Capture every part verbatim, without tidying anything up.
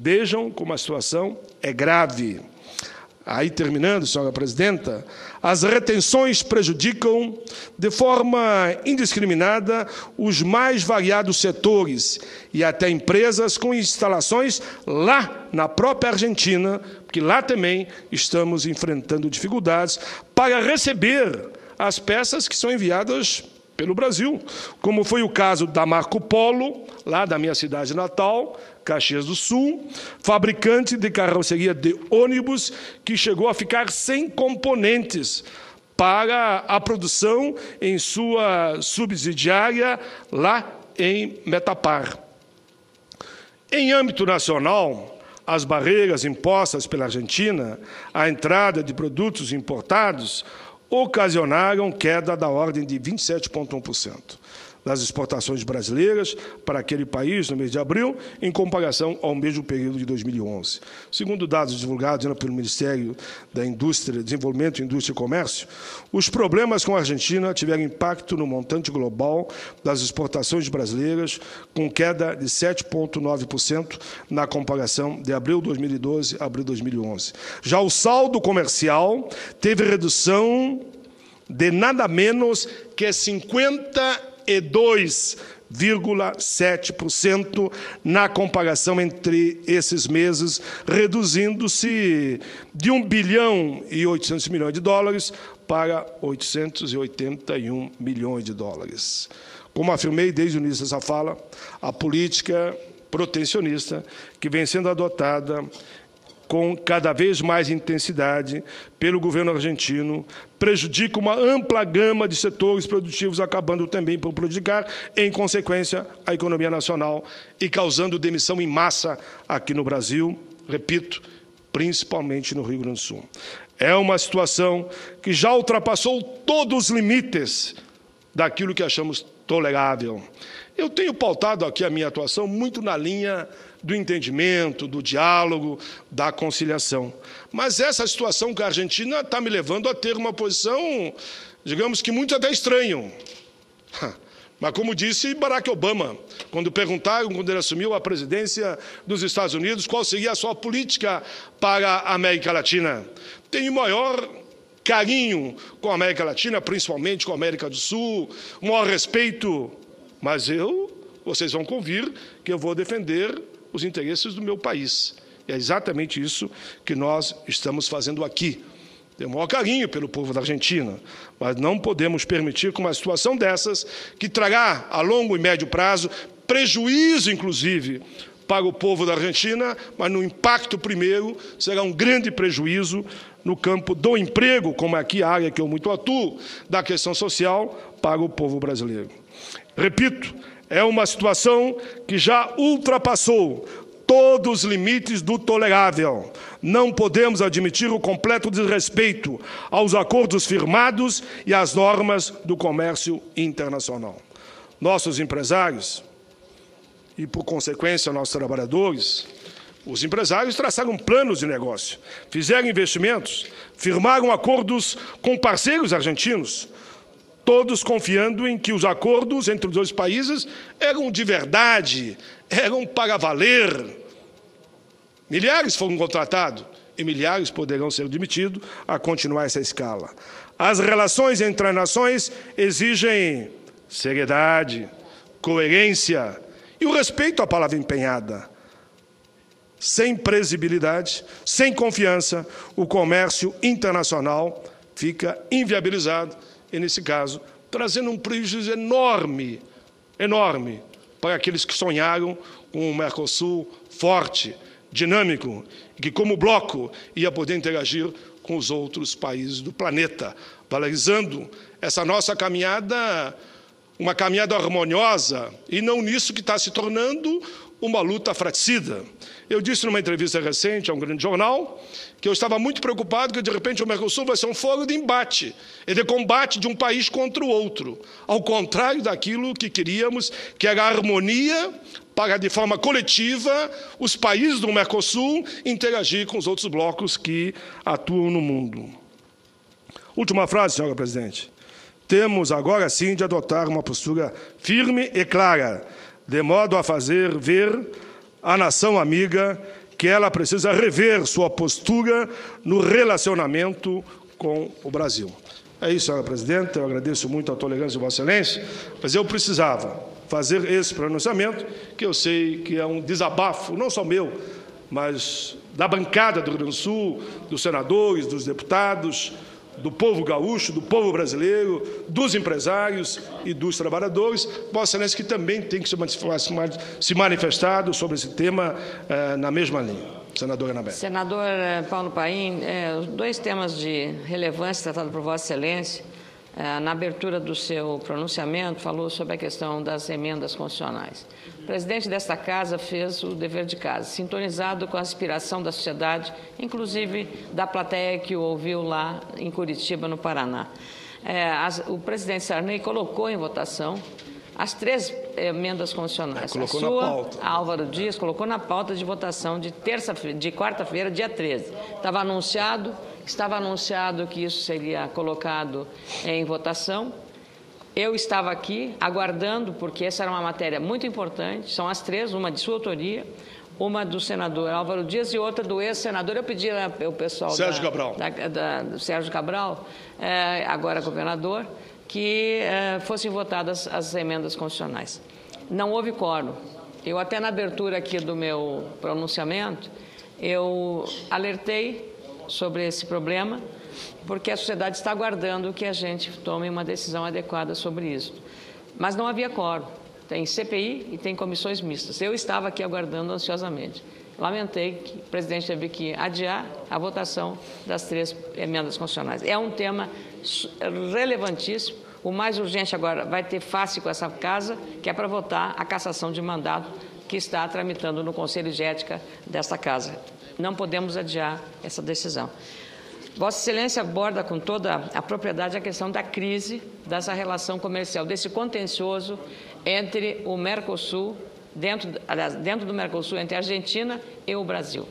Vejam como a situação é grave. Aí, terminando, senhora presidenta, as retenções prejudicam de forma indiscriminada os mais variados setores e até empresas com instalações lá na própria Argentina, porque lá também estamos enfrentando dificuldades para receber as peças que são enviadas pelo Brasil, como foi o caso da Marco Polo, lá da minha cidade natal, Caxias do Sul, fabricante de carroceria de ônibus que chegou a ficar sem componentes para a produção em sua subsidiária lá em Metapar. Em âmbito nacional, as barreiras impostas pela Argentina à entrada de produtos importados ocasionaram queda da ordem de vinte e sete vírgula um por cento das exportações brasileiras para aquele país no mês de abril, em comparação ao mesmo período de dois mil e onze. Segundo dados divulgados pelo Ministério da Indústria, Desenvolvimento, Indústria e Comércio, os problemas com a Argentina tiveram impacto no montante global das exportações brasileiras, com queda de sete vírgula nove por cento na comparação de abril de dois mil e doze a abril de dois mil e onze. Já o saldo comercial teve redução de nada menos que cinquenta e dois vírgula sete por cento na comparação entre esses meses, reduzindo-se de um bilhão e oitocentos milhões de dólares para oitocentos e oitenta e um milhões de dólares. Como afirmei desde o início dessa fala, a política protecionista que vem sendo adotada com cada vez mais intensidade pelo governo argentino, prejudica uma ampla gama de setores produtivos, acabando também por prejudicar, em consequência, a economia nacional e causando demissão em massa aqui no Brasil, repito, principalmente no Rio Grande do Sul. É uma situação que já ultrapassou todos os limites daquilo que achamos tolerável. Eu tenho pautado aqui a minha atuação muito na linha do entendimento, do diálogo, da conciliação. Mas essa situação com a Argentina está me levando a ter uma posição, digamos que muitos até estranham. Mas, como disse Barack Obama, quando perguntaram, quando ele assumiu a presidência dos Estados Unidos, qual seria a sua política para a América Latina. Tenho maior carinho com a América Latina, principalmente com a América do Sul, um maior respeito, mas eu, vocês vão convir que eu vou defender os interesses do meu país. E é exatamente isso que nós estamos fazendo aqui. Tenho o maior carinho pelo povo da Argentina, mas não podemos permitir que uma situação dessas, que trará a longo e médio prazo prejuízo, inclusive, para o povo da Argentina, mas no impacto primeiro será um grande prejuízo no campo do emprego, como aqui a área que eu muito atuo, da questão social, para o povo brasileiro. Repito, é uma situação que já ultrapassou todos os limites do tolerável. Não podemos admitir o completo desrespeito aos acordos firmados e às normas do comércio internacional. Nossos empresários, e por consequência nossos trabalhadores, os empresários traçaram planos de negócio, fizeram investimentos, firmaram acordos com parceiros argentinos, todos confiando em que os acordos entre os dois países eram de verdade, eram para valer. Milhares foram contratados e milhares poderão ser demitidos a continuar essa escala. As relações entre as nações exigem seriedade, coerência e o respeito à palavra empenhada. Sem previsibilidade, sem confiança, o comércio internacional fica inviabilizado e, nesse caso, trazendo um prejuízo enorme, enorme, para aqueles que sonharam com um Mercosul forte, dinâmico, que, como bloco, ia poder interagir com os outros países do planeta, valorizando essa nossa caminhada, uma caminhada harmoniosa, e não nisso que está se tornando uma luta fratricida. Eu disse numa entrevista recente a um grande jornal que eu estava muito preocupado que, de repente, o Mercosul vai ser um fórum de embate e de combate de um país contra o outro, ao contrário daquilo que queríamos, que era a harmonia para, de forma coletiva, os países do Mercosul interagir com os outros blocos que atuam no mundo. Última frase, senhora presidente. Temos agora sim de adotar uma postura firme e clara, de modo a fazer ver à nação amiga que ela precisa rever sua postura no relacionamento com o Brasil. É isso, senhora presidenta, eu agradeço muito a tolerância de Vossa Excelência, mas eu precisava fazer esse pronunciamento, que eu sei que é um desabafo, não só meu, mas da bancada do Rio Grande do Sul, dos senadores, dos deputados, do povo gaúcho, do povo brasileiro, dos empresários e dos trabalhadores. Vossa Excelência que também tem que se manifestado sobre esse tema eh, na mesma linha. Senadora Anabelle. Senador Paulo Paim, é, dois temas de relevância tratados por Vossa Excelência. É, na abertura do seu pronunciamento, falou sobre a questão das emendas constitucionais. O presidente desta Casa fez o dever de casa, sintonizado com a aspiração da sociedade, inclusive da plateia que o ouviu lá em Curitiba, no Paraná. É, as, o presidente Sarney colocou em votação as três emendas constitucionais. É, colocou a sua, na pauta. A Álvaro Dias colocou na pauta de votação de terça, de quarta-feira, dia treze. Estava anunciado, estava anunciado que isso seria colocado em votação. Eu estava aqui aguardando, porque essa era uma matéria muito importante. São as três, uma de sua autoria, uma do senador Álvaro Dias e outra do ex-senador. Eu pedi ao pessoal Sérgio da, Cabral, da, da, do Sérgio Cabral, é, agora governador, que eh, fossem votadas as emendas constitucionais. Não houve quórum. Eu até na abertura aqui do meu pronunciamento, eu alertei sobre esse problema, porque a sociedade está aguardando que a gente tome uma decisão adequada sobre isso. Mas não havia quórum. Tem C P I e tem comissões mistas. Eu estava aqui aguardando ansiosamente. Lamentei que o presidente teve que adiar a votação das três emendas constitucionais. É um tema relevantíssimo. O mais urgente agora vai ter face com essa Casa, que é para votar a cassação de mandato que está tramitando no Conselho de Ética desta Casa. Não podemos adiar essa decisão. Vossa Excelência aborda com toda a propriedade a questão da crise dessa relação comercial, desse contencioso entre o Mercosul, dentro, aliás, dentro do Mercosul, entre a Argentina e o Brasil.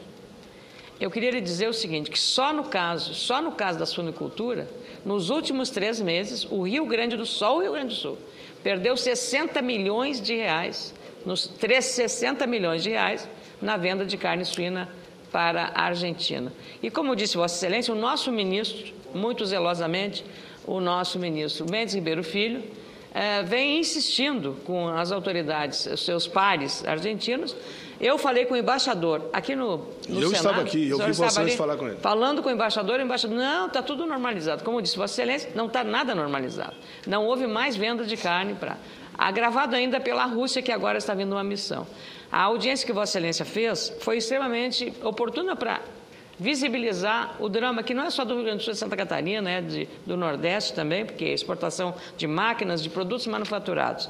Eu queria lhe dizer o seguinte, que só no caso, só no caso da suinicultura, nos últimos três meses, o Rio Grande do Sul, o Rio Grande do Sul, perdeu sessenta milhões de reais, nos três, sessenta milhões de reais na venda de carne suína para a Argentina. E como disse Vossa Excelência, o nosso ministro, muito zelosamente, o nosso ministro Mendes Ribeiro Filho, eh, vem insistindo com as autoridades, os seus pares argentinos. Eu falei com o embaixador aqui no, no eu Senado. Estava aqui, eu vi vocês falar com ele. Falando com o embaixador, o embaixador, não, está tudo normalizado. Como disse Vossa Excelência, não está nada normalizado. Não houve mais venda de carne para... Agravado ainda pela Rússia, que agora está vindo uma missão. A audiência que Vossa Excelência fez foi extremamente oportuna para visibilizar o drama, que não é só do Rio Grande do Sul e Santa Catarina, é de, do Nordeste também, porque é exportação de máquinas, de produtos manufaturados.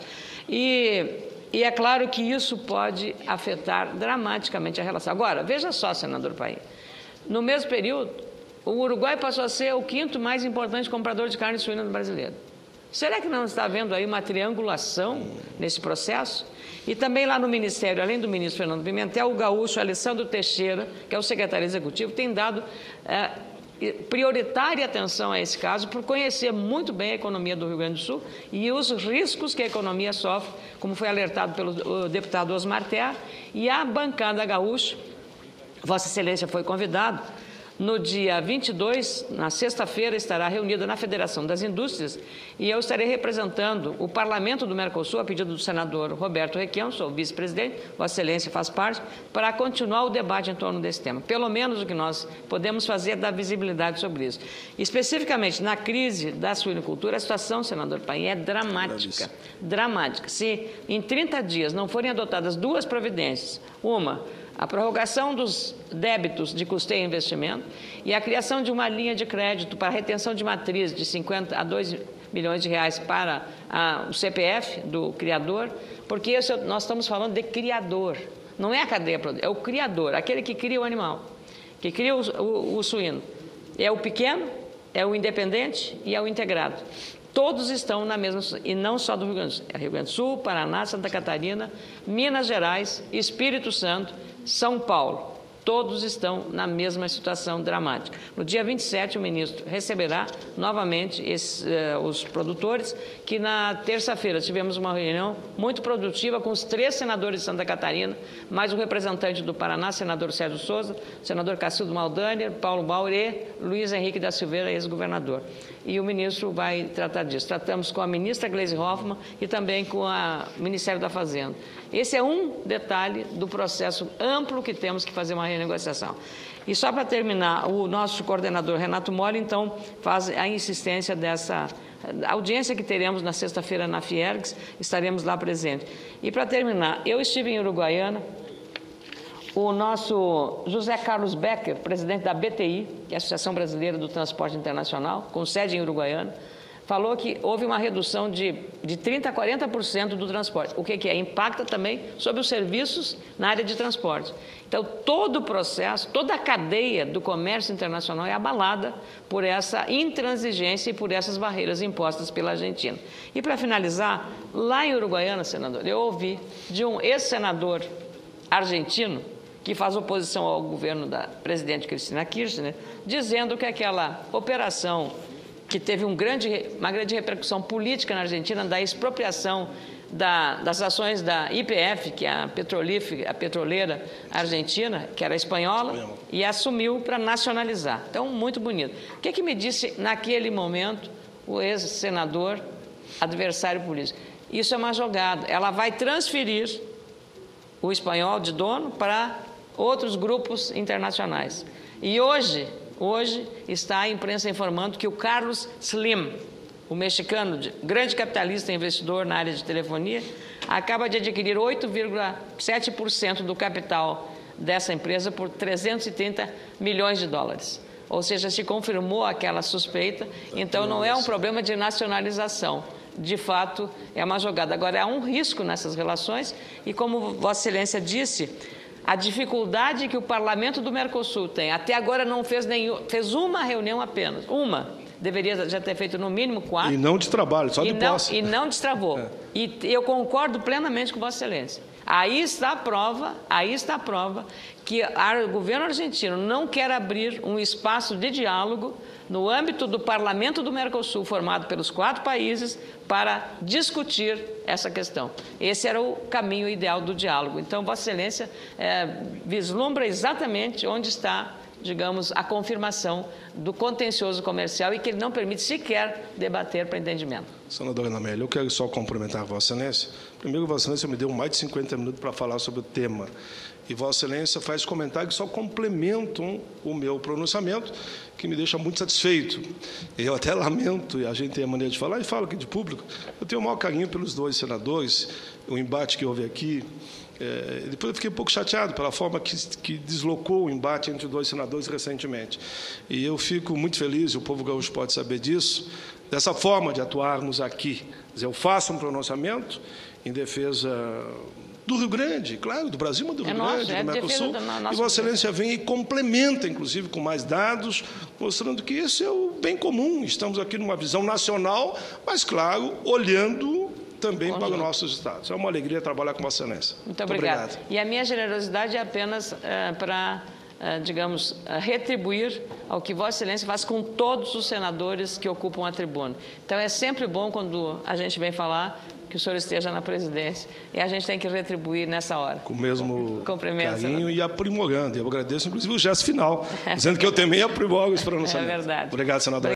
E, e é claro que isso pode afetar dramaticamente a relação. Agora, veja só, senador Paim, no mesmo período, o Uruguai passou a ser o quinto mais importante comprador de carne suína do brasileiro. Será que não está havendo aí uma triangulação nesse processo? E também lá no Ministério, além do ministro Fernando Pimentel, o gaúcho Alessandro Teixeira, que é o secretário executivo, tem dado é, prioritária atenção a esse caso por conhecer muito bem a economia do Rio Grande do Sul e os riscos que a economia sofre, como foi alertado pelo deputado Osmar Terra, e a bancada gaúcha. Vossa Excelência foi convidado. No dia vinte e dois, na sexta-feira, estará reunida na Federação das Indústrias e eu estarei representando o Parlamento do Mercosul, a pedido do senador Roberto Requião, sou vice-presidente, Vossa Excelência faz parte, para continuar o debate em torno desse tema. Pelo menos o que nós podemos fazer é dar visibilidade sobre isso. Especificamente, na crise da suinicultura, a situação, senador Paim, é dramática. Dramática. Se em trinta dias não forem adotadas duas providências, uma, a prorrogação dos débitos de custeio e investimento e a criação de uma linha de crédito para retenção de matriz de cinquenta a dois milhões de reais para a, o C P F do criador, porque esse, nós estamos falando de criador, não é a cadeia produtiva, é o criador, aquele que cria o animal, que cria o, o, o suíno. É o pequeno, é o independente e é o integrado. Todos estão na mesma, e não só do Rio Grande do Sul, é Rio Grande do Sul, Paraná, Santa Catarina, Minas Gerais, Espírito Santo, São Paulo. Todos estão na mesma situação dramática. No dia vinte e sete, o ministro receberá novamente esses, eh, os produtores, que na terça-feira tivemos uma reunião muito produtiva com os três senadores de Santa Catarina, mais o representante do Paraná, senador Sérgio Souza, senador Cacildo Maldaner, Paulo Bauer e Luiz Henrique da Silveira, ex-governador. E o ministro vai tratar disso. Tratamos com a ministra Gleisi Hoffmann e também com o Ministério da Fazenda. Esse é um detalhe do processo amplo que temos que fazer uma renegociação. E só para terminar, o nosso coordenador Renato Mori, então, faz a insistência dessa audiência que teremos na sexta-feira na Fiergs, estaremos lá presentes. E para terminar, eu estive em Uruguaiana, o nosso José Carlos Becker, presidente da B T I, que é a Associação Brasileira do Transporte Internacional, com sede em Uruguaiana, falou que houve uma redução de, de trinta por cento a quarenta por cento do transporte. O que, que é? Impacta também sobre os serviços na área de transporte. Então, todo o processo, toda a cadeia do comércio internacional é abalada por essa intransigência e por essas barreiras impostas pela Argentina. E, para finalizar, lá em Uruguaiana, senador, eu ouvi de um ex-senador argentino que faz oposição ao governo da presidente Cristina Kirchner, dizendo que aquela operação que teve um grande, uma grande repercussão política na Argentina, da expropriação da, das ações da Y P F, que é a, a petroleira argentina, que era espanhola, e assumiu para nacionalizar. Então, muito bonito. O que, que me disse naquele momento o ex-senador, adversário político? Isso é uma jogada. Ela vai transferir o espanhol de dono para outros grupos internacionais. E hoje... Hoje está a imprensa informando que o Carlos Slim, o mexicano, grande capitalista e investidor na área de telefonia, acaba de adquirir oito vírgula sete por cento do capital dessa empresa por trezentos e trinta milhões de dólares. Ou seja, se confirmou aquela suspeita, então não é um problema de nacionalização. De fato, é uma jogada. Agora, há um risco nessas relações e, como Vossa Excelência disse, a dificuldade que o Parlamento do Mercosul tem, até agora não fez nenhum, fez uma reunião apenas, uma, deveria já ter feito no mínimo quatro. E não de trabalho, só de posse. E não destravou. É. E eu concordo plenamente com Vossa Excelência. Aí está a prova, aí está a prova que o governo argentino não quer abrir um espaço de diálogo no âmbito do Parlamento do Mercosul, formado pelos quatro países, para discutir essa questão. Esse era o caminho ideal do diálogo. Então, Vossa Excelência é, vislumbra exatamente onde está, digamos, a confirmação do contencioso comercial e que ele não permite sequer debater para entendimento. Senadora Ana Amélia, eu quero só cumprimentar Vossa Excelência. Primeiro, Vossa Excelência me deu mais de cinquenta minutos para falar sobre o tema. E Vossa Excelência faz comentários que só complementam o meu pronunciamento, que me deixa muito satisfeito. Eu até lamento, e a gente tem a maneira de falar, e falo aqui de público, eu tenho o maior carinho pelos dois senadores, o embate que houve aqui. É, depois eu fiquei um pouco chateado pela forma que, que deslocou o embate entre os dois senadores recentemente. E eu fico muito feliz, e o povo gaúcho pode saber disso, dessa forma de atuarmos aqui. Quer dizer, eu faço um pronunciamento em defesa do Rio Grande, claro, do Brasil, mas do Rio é Grande, nosso, é do Mercosul, e Vossa Excelência vem e complementa, inclusive, com mais dados, mostrando que esse é o bem comum. Estamos aqui numa visão nacional, mas, claro, olhando também para os nossos estados. É uma alegria trabalhar com Vossa Excelência. Muito, Muito obrigado. obrigado. E a minha generosidade é apenas uh, para, uh, digamos, uh, retribuir ao que Vossa Excelência faz com todos os senadores que ocupam a tribuna. Então, é sempre bom quando a gente vem falar que o senhor esteja na presidência e a gente tem que retribuir nessa hora. Com o mesmo carinho e aprimorando. Eu agradeço, inclusive, o gesto final, dizendo que eu também aprimoro os pronunciamentos. É verdade. Obrigado, senador.